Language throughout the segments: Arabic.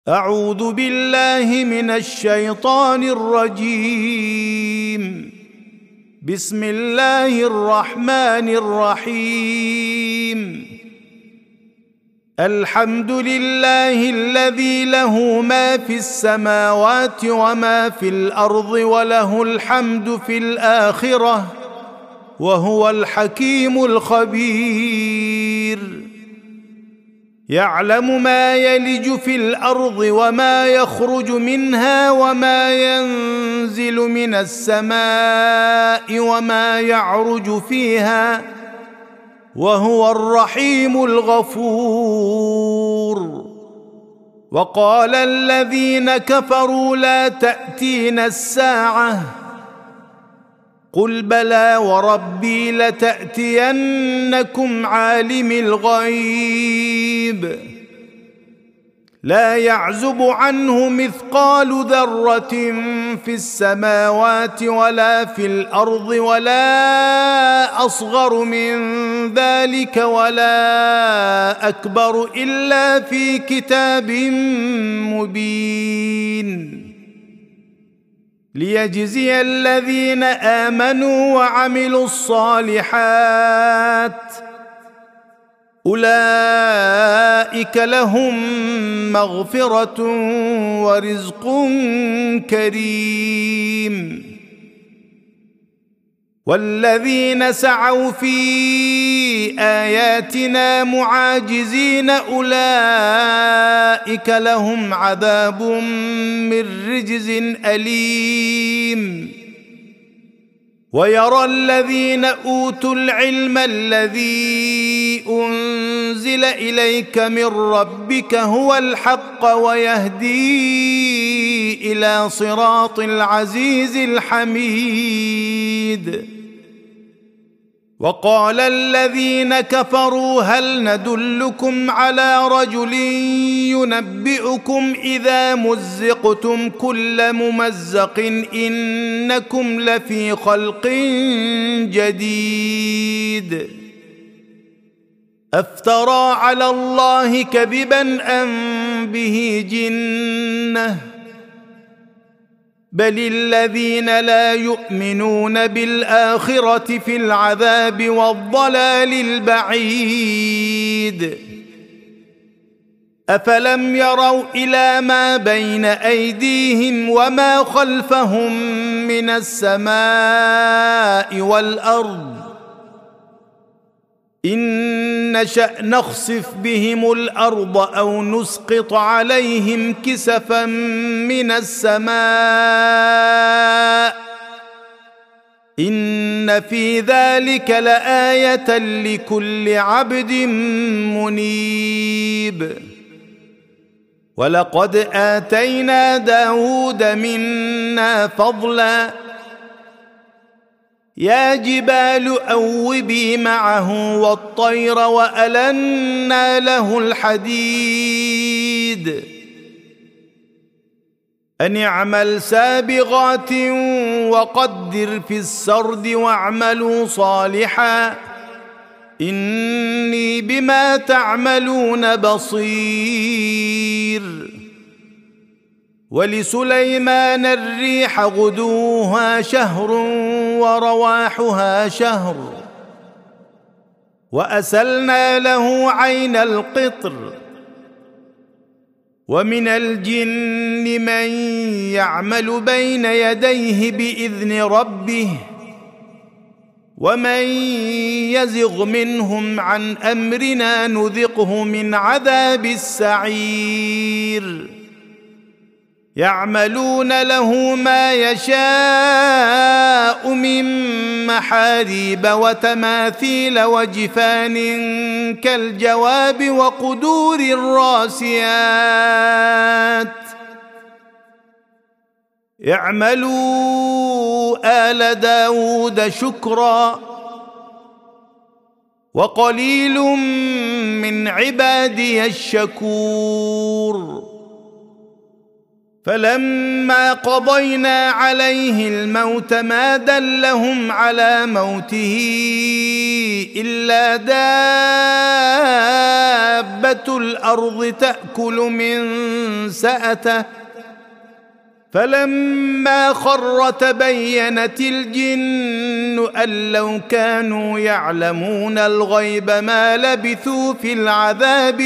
أعوذ بالله من الشيطان الرجيم. بسم الله الرحمن الرحيم. الحمد لله الذي له ما في السماوات وما في الأرض وله الحمد في الآخرة وهو الحكيم الخبير. يعلم ما يلج في الأرض وما يخرج منها وما ينزل من السماء وما يعرج فيها وهو الرحيم الغفور. وقال الذين كفروا لا تأتينا الساعة قل بلى وربي لتأتينكم عالم الغيب لا يعزب عنه مثقال ذرة في السماوات ولا في الأرض ولا أصغر من ذلك ولا أكبر إلا في كتاب مبين. ليجزي الذين آمنوا وعملوا الصالحات أولئك لهم مغفرة ورزق كريم. والذين سعوا في آياتنا معاجزين أولئك لهم عذاب من رجز أليم. ويرى الذين أوتوا العلم الذي أنزل إليك من ربك هو الحق ويهدي إلى صراط العزيز الحميد. وقال الذين كفروا هل ندلكم على رجل ينبئكم إذا مزقتم كل ممزق إنكم لفي خلق جديد. أفترى على الله كذبا أم به جنة بل الذين لا يؤمنون بالآخرة في العذاب والضلال البعيد. أفلم يروا إلى ما بين أيديهم وما خلفهم من السماء والأرض إن نشأ نخسف بهم الأرض أو نسقط عليهم كسفا من السماء إن في ذلك لآية لكل عبد منيب. ولقد آتينا داود منا فضلا يا جبال أوبي معه والطير وألنا له الحديد أن اعمل سابغات وقدر في السرد واعملوا صالحا إني بما تعملون بصير. ولسليمان الريح غدوها شهر ورواحها شهر وأسلنا له عين القطر. ومن الجن من يعمل بين يديه بإذن ربه ومن يزغ منهم عن أمرنا نذقه من عذاب السعير. يعملون له ما يشاء من محاريب وتماثيل وجفان كالجواب وقدور الراسيات. اعملوا آل داود شكرا وقليل من عبادي الشكور. فلما قضينا عليه الموت ما دلهم على موته إلا دابة الأرض تأكل من سأته فلما خر تبينت الجن أن لو كانوا يعلمون الغيب ما لبثوا في العذاب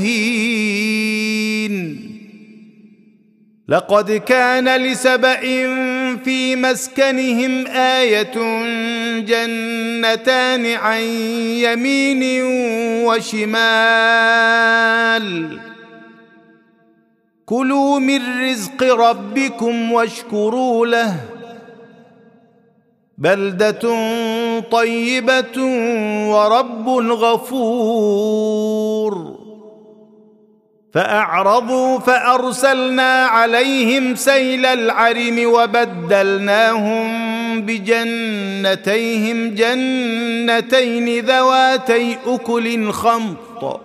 المهين. لقد كان لسبإ في مسكنهم آية جنتان عن يمين وشمال كلوا من رزق ربكم واشكروا له بلدة طيبة ورب غفور. فأعرضوا فأرسلنا عليهم سيل العرم وبدلناهم بجنتين ذواتي أكل خمط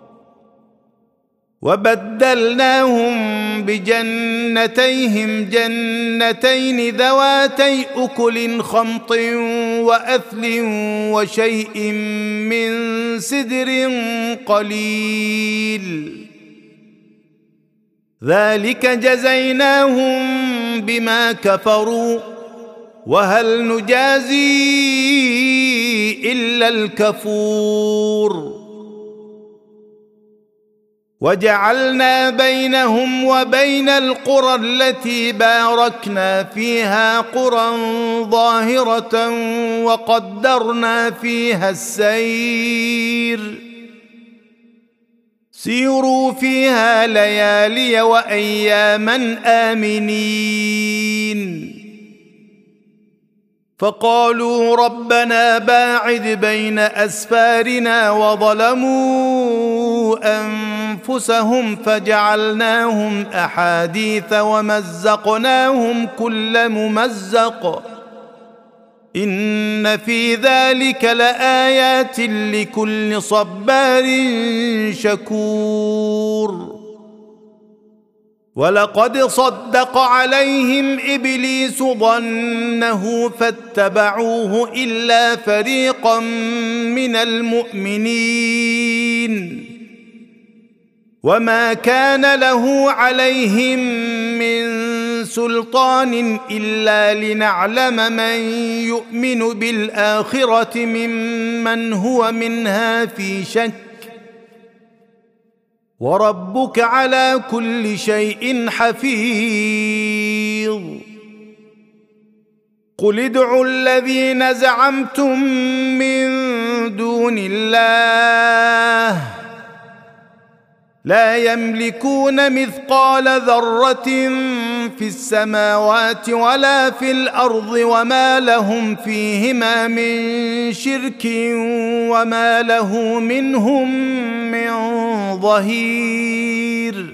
وأثل وشيء من سدر قليل ذلك جزيناهم بما كفروا وهل نجازي إلا الكفور. وجعلنا بينهم وبين القرى التي باركنا فيها قرى ظاهرة وقدرنا فيها السير سيروا فيها ليالي وأياما آمنين. فقالوا ربنا باعد بين أسفارنا وظلموا أنفسهم فجعلناهم أحاديث ومزقناهم كل ممزق إن في ذلك لآيات لكل صبار شكور. ولقد صدق عليهم إبليس ظنه فاتبعوه إلا فريقا من المؤمنين وما كان له عليهم من سلطان إلا لنعلم من يؤمن بالآخرة ممن هو منها في شك وربك على كل شيء حفيظ. قل ادعوا الذين زعمتم من دون الله لا يملكون مثقال ذرة في السماوات ولا في الأرض وما لهم فيهما من شرك وما له منهم من ظهير.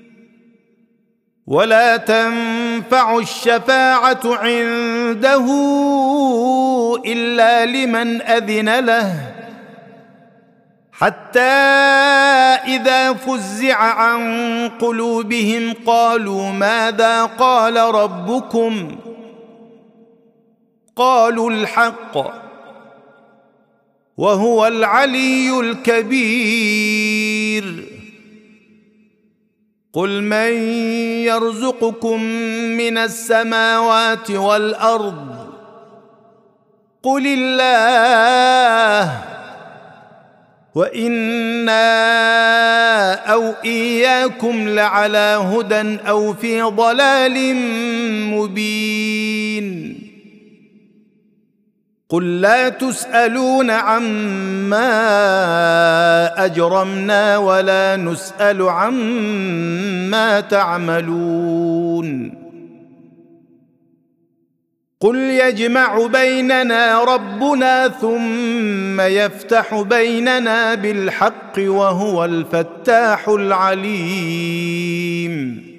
ولا تنفع الشفاعة عنده إلا لمن أذن له حتى إذا فزع عن قلوبهم قالوا ماذا قال ربكم قالوا الحق وهو العلي الكبير. قل من يرزقكم من السماوات والأرض قل الله وإنا أو إياكم لعلى هدى أو في ضلال مبين. قل لا تسألون عما أجرمنا ولا نسأل عما تعملون. قل يجمع بيننا ربنا ثم يفتح بيننا بالحق وهو الفتاح العليم.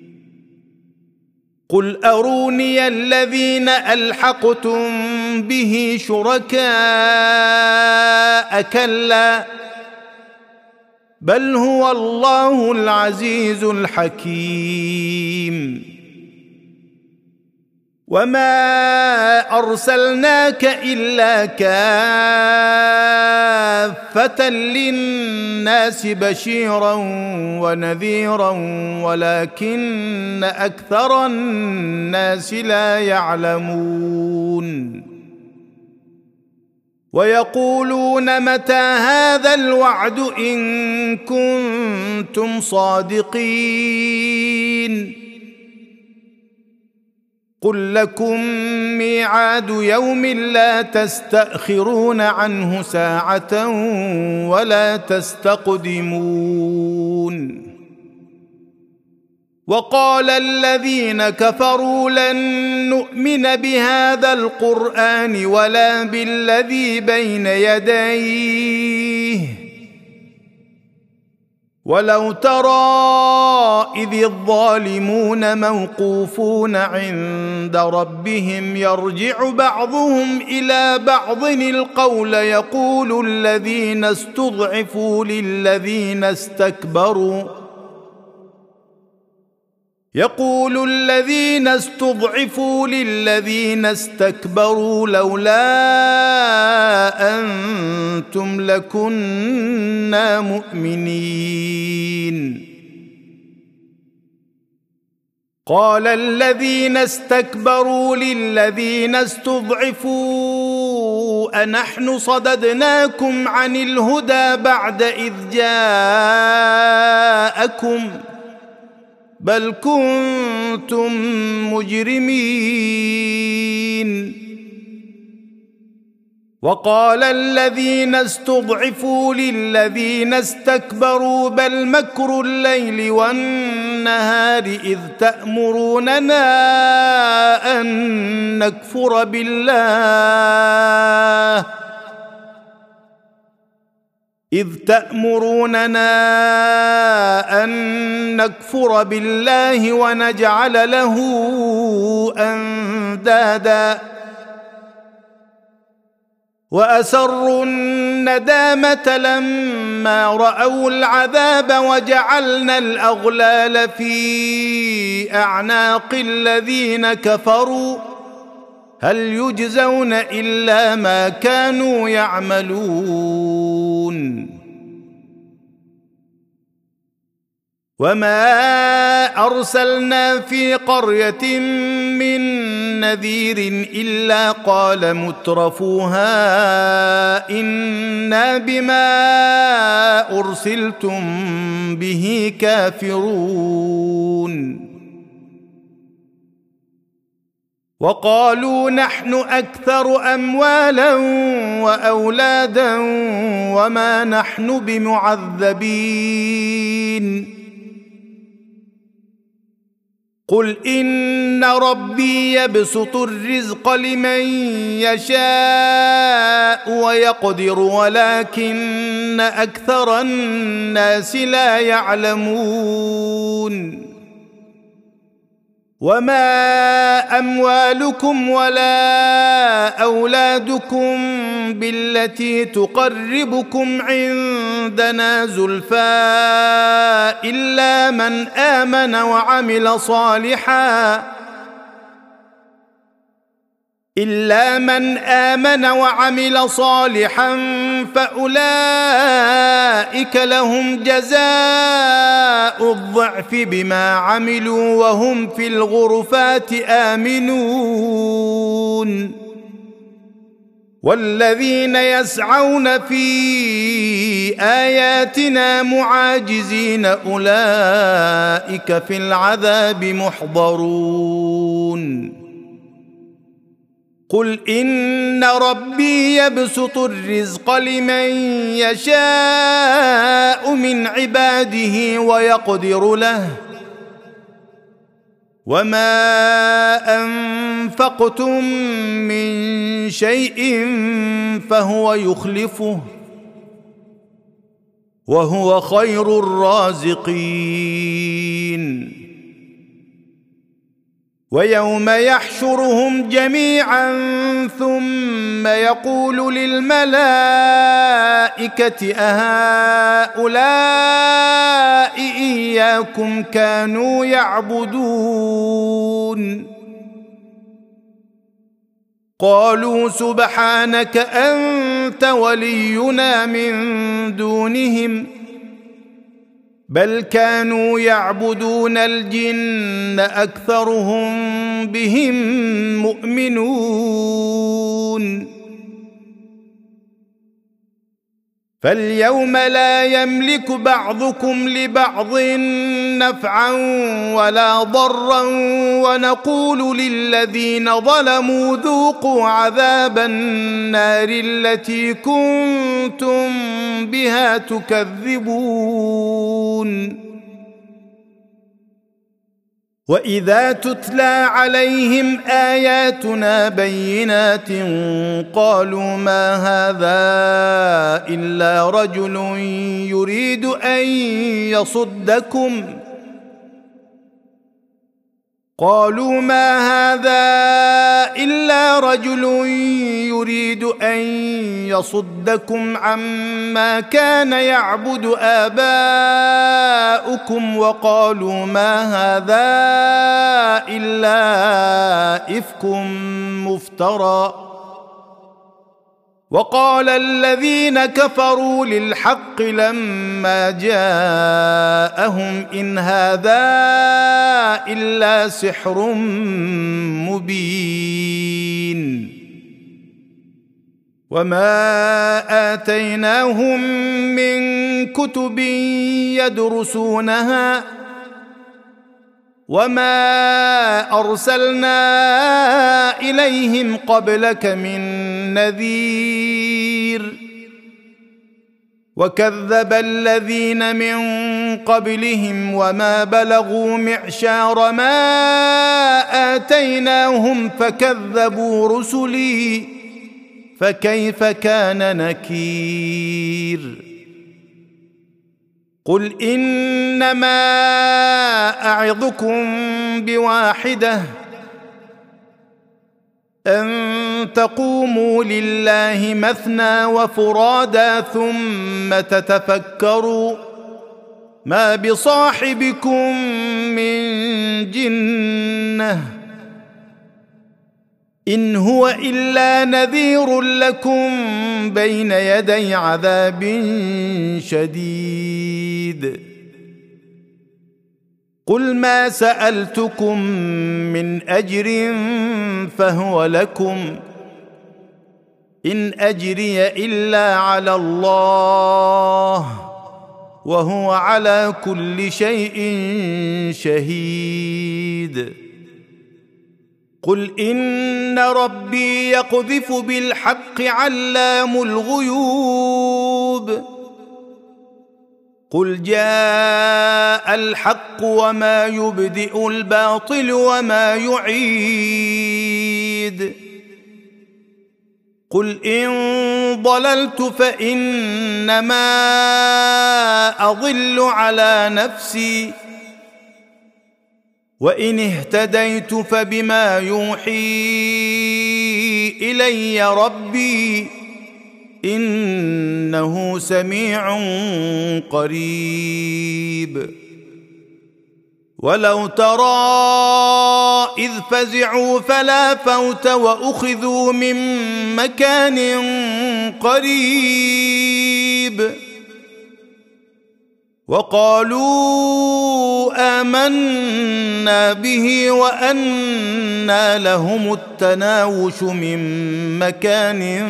قل أروني الذين ألحقتم به شركاء كلا بل هو الله العزيز الحكيم. وما أرسلناك إلا كافة للناس بشيرا ونذيرا ولكن أكثر الناس لا يعلمون. ويقولون متى هذا الوعد إن كنتم صادقين. قل لكم ميعاد يوم لا تستأخرون عنه ساعة ولا تستقدمون. وقال الذين كفروا لن نؤمن بهذا القرآن ولا بالذي بين يديه ولو ترى إذ الظالمون موقوفون عند ربهم يرجع بعضهم إلى بعض القول يقول الذين استضعفوا للذين استكبروا لولا أنتم لكنا مؤمنين. قال الذين استكبروا للذين استضعفوا أنحن صددناكم عن الهدى بعد إذ جاءكم بل كنتم مجرمين. وقال الذين استضعفوا للذين استكبروا بل مكر الليل والنهار إذ تأمروننا أن نكفر بالله ونجعل له أندادا وأسروا الندامة لما رأوا العذاب وجعلنا الأغلال في أعناق الذين كفروا هل يجزون إلا ما كانوا يعملون. وما أرسلنا في قرية من نذير إلا قال مترفوها إنا بما أرسلتم به كافرون. وقالوا نحن أكثر أموالا وأولادا وما نحن بمعذبين. قل إن ربي يبسط الرزق لمن يشاء ويقدر ولكن أكثر الناس لا يعلمون. وما أموالكم ولا أولادكم بالتي تقربكم عندنا زلفى إلا من آمن وعمل صالحا فأولئك لهم جزاء الضعف بما عملوا وهم في الغرفات آمنون. والذين يسعون في آياتنا معاجزين أولئك في العذاب محضرون. قل إن ربي يبسط الرزق لمن يشاء من عباده ويقدر له وما أنفقتم من شيء فهو يخلفه وهو خير الرازقين. ويوم يحشرهم جميعا ثم يقول للملائكة أهؤلاء إياكم كانوا يعبدون قالوا سبحانك أنت ولينا من دونهم بل كانوا يعبدون الجن أكثرهم بهم مؤمنون فاليوم لا يملك بعضكم لبعض نفعا ولا ضرا ونقول للذين ظلموا ذوقوا عذاب النار التي كنتم بها تكذبون وإذا تتلى عليهم آياتنا بينات قالوا ما هذا إلا رجل يريد أن يصدكم عما كان يعبد آباؤكم وقالوا ما هذا إلا إفك مفترى وقال الذين كفروا للحق لما جاءهم إن هذا إلا سحر مبين وما آتيناهم من كتب يدرسونها وما أرسلنا إليهم قبلك من نذير وكذب الذين من قبلهم وما بلغوا معشار ما آتيناهم فكذبوا رسلي فكيف كان نكير قل إنما أعظكم بواحدة أن تقوموا لله مثنى وفرادا ثم تتفكروا ما بصاحبكم من جنة إن هو إلا نذير لكم بين يدي عذاب شديد قل ما سألتكم من أجر فهو لكم إن أجري إلا على الله وهو على كل شيء شهيد قل إن ربي يقذف بالحق علام الغيوب قل جاء الحق وما يبدئ الباطل وما يعيد قل إن ضللت فإنما أضل على نفسي وإن اهتديت فبما يوحي إلي ربي إنه سميع قريب ولو ترى إذ فزعوا فلا فوت وأخذوا من مكان قريب وقالوا آمنا به وأنى لهم التناوش من مكان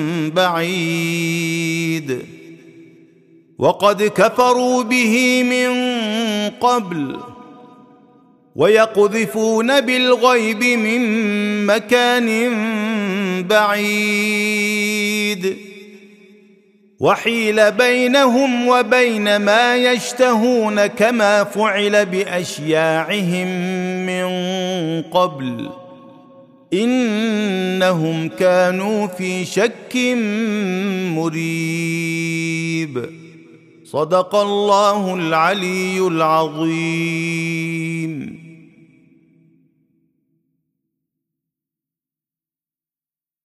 بعيد وقد كفروا به من قبل ويقذفون بالغيب من مكان بعيد وحيل بينهم وبين ما يشتهون كما فعل بأشياعهم من قبل إنهم كانوا في شك مريب صدق الله العلي العظيم.